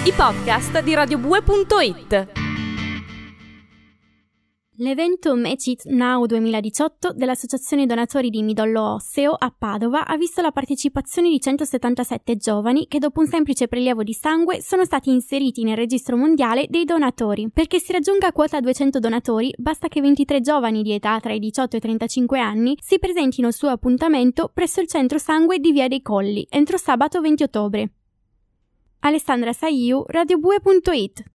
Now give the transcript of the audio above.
I podcast di radiobue.it. L'evento Match It Now 2018 dell'Associazione Donatori di Midollo Osseo a Padova ha visto la partecipazione di 177 giovani che dopo un semplice prelievo di sangue sono stati inseriti nel registro mondiale dei donatori. Perché si raggiunga quota 200 donatori basta che 23 giovani di età tra i 18 e i 35 anni si presentino al suo appuntamento presso il centro sangue di Via dei Colli entro sabato 20 ottobre. Alessandra Saiu, radiobue.it.